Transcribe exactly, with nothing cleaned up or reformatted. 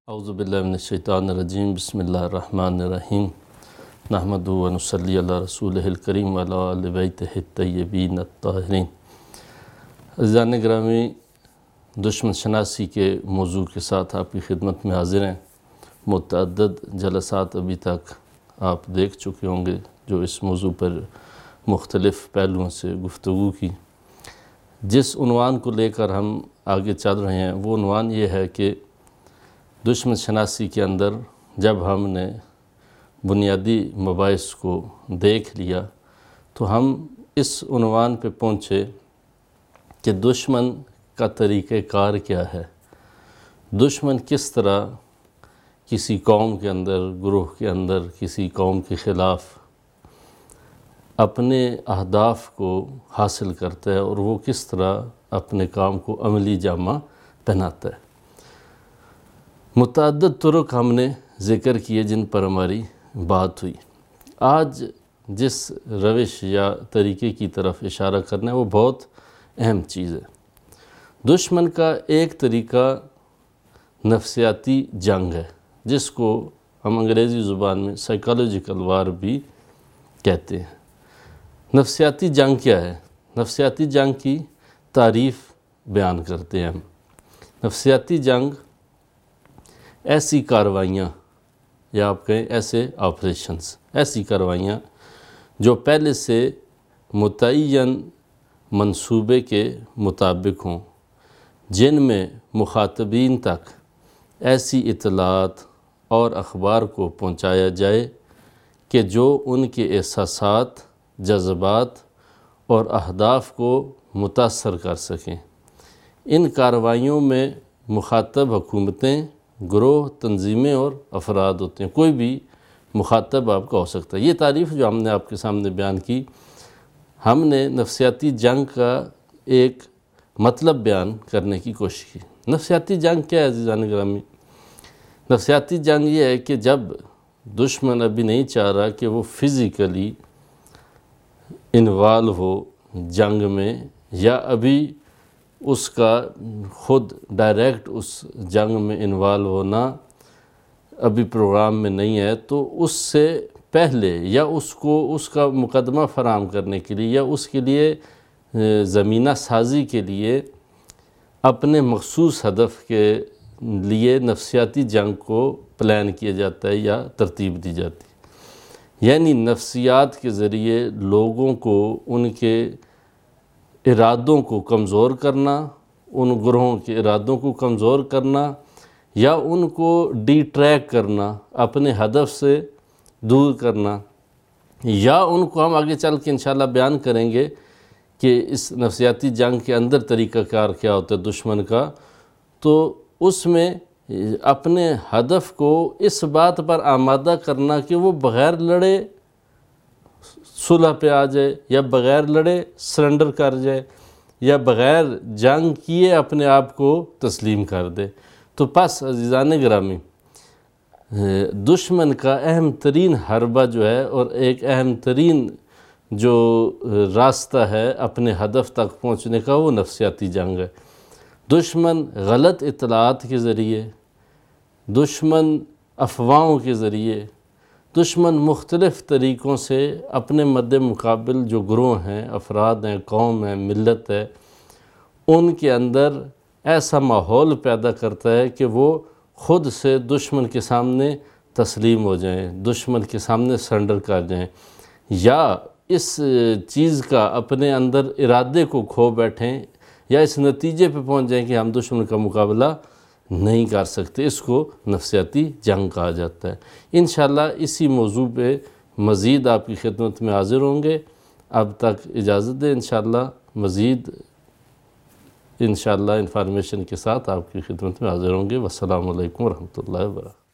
اعوذ باللہ من الشیطان الرجیم بسم اللہ الرحمن الرحیم نحمدہ و نصلی علی رسولہ الکریم و علی آل بیتہ الطیبین الطاہرین۔ عزیزان گرامی، دشمن شناسی کے موضوع کے ساتھ آپ کی خدمت میں حاضر ہیں۔ متعدد جلسات ابھی تک آپ دیکھ چکے ہوں گے جو اس موضوع پر مختلف پہلوؤں سے گفتگو کی۔ جس عنوان کو لے کر ہم آگے چل رہے ہیں وہ عنوان یہ ہے کہ دشمن شناسی کے اندر جب ہم نے بنیادی مباحث کو دیکھ لیا تو ہم اس عنوان پہ پہنچے کہ دشمن کا طریقہ کار کیا ہے، دشمن کس طرح کسی قوم کے اندر، گروہ کے اندر، کسی قوم کے خلاف اپنے اہداف کو حاصل کرتا ہے اور وہ کس طرح اپنے کام کو عملی جامہ پہناتا ہے۔ متعدد طرق ہم نے ذکر کیے جن پر ہماری بات ہوئی۔ آج جس روش یا طریقے کی طرف اشارہ کرنا ہے وہ بہت اہم چیز ہے۔ دشمن کا ایک طریقہ نفسیاتی جنگ ہے جس کو ہم انگریزی زبان میں سائیکالوجیکل وار بھی کہتے ہیں۔ نفسیاتی جنگ کیا ہے؟ نفسیاتی جنگ کی تعریف بیان کرتے ہیں ہم۔ نفسیاتی جنگ ایسی کاروائیاں یا آپ کہیں ایسے آپریشنز، ایسی کاروائیاں جو پہلے سے متعین منصوبے کے مطابق ہوں، جن میں مخاطبین تک ایسی اطلاعات اور اخبار کو پہنچایا جائے کہ جو ان کے احساسات، جذبات اور اہداف کو متاثر کر سکیں۔ ان کاروائیوں میں مخاطب حکومتیں، گروہ، تنظیمیں اور افراد ہوتے ہیں۔ کوئی بھی مخاطب آپ کا ہو سکتا ہے۔ یہ تعریف جو ہم نے آپ کے سامنے بیان کی، ہم نے نفسیاتی جنگ کا ایک مطلب بیان کرنے کی کوشش کی۔ نفسیاتی جنگ کیا ہے عزیزان گرامی؟ نفسیاتی جنگ یہ ہے کہ جب دشمن ابھی نہیں چاہ رہا کہ وہ فزیکلی انوالو ہو جنگ میں، یا ابھی اس کا خود ڈائریکٹ اس جنگ میں انوالو ہونا ابھی پروگرام میں نہیں ہے، تو اس سے پہلے یا اس کو اس کا مقدمہ فراہم کرنے کے لیے یا اس کے لیے زمینہ سازی کے لیے اپنے مخصوص ہدف کے لیے نفسیاتی جنگ کو پلان کیا جاتا ہے یا ترتیب دی جاتی ہے۔ یعنی نفسیات کے ذریعے لوگوں کو ان کے ارادوں کو کمزور کرنا، ان گروہوں کے ارادوں کو کمزور کرنا یا ان کو ڈی ٹریک کرنا، اپنے ہدف سے دور کرنا، یا ان کو ہم آگے چل کے انشاءاللہ بیان کریں گے کہ اس نفسیاتی جنگ کے اندر طریقہ کار کیا ہوتا ہے دشمن کا، تو اس میں اپنے ہدف کو اس بات پر آمادہ کرنا کہ وہ بغیر لڑے صلح پہ آ جائے، یا بغیر لڑے سرنڈر کر جائے، یا بغیر جنگ کیے اپنے آپ کو تسلیم کر دے۔ تو پس عزیزان گرامی، دشمن کا اہم ترین حربہ جو ہے اور ایک اہم ترین جو راستہ ہے اپنے ہدف تک پہنچنے کا وہ نفسیاتی جنگ ہے۔ دشمن غلط اطلاعات کے ذریعے، دشمن افواہوں کے ذریعے، دشمن مختلف طریقوں سے اپنے مد مقابل جو گروہ ہیں، افراد ہیں، قوم ہیں، ملت ہے، ان کے اندر ایسا ماحول پیدا کرتا ہے کہ وہ خود سے دشمن کے سامنے تسلیم ہو جائیں، دشمن کے سامنے سرنڈر کر جائیں، یا اس چیز کا اپنے اندر ارادے کو کھو بیٹھیں، یا اس نتیجے پہ پہنچ جائیں کہ ہم دشمن کا مقابلہ نہیں کر سکتے۔ اس کو نفسیاتی جنگ کہا جاتا ہے۔ انشاءاللہ اسی موضوع پہ مزید آپ کی خدمت میں حاضر ہوں گے۔ اب تک اجازت دیں، انشاءاللہ مزید انشاءاللہ انفارمیشن کے ساتھ آپ کی خدمت میں حاضر ہوں گے۔ والسلام علیکم ورحمۃ اللہ وبرکاتہ۔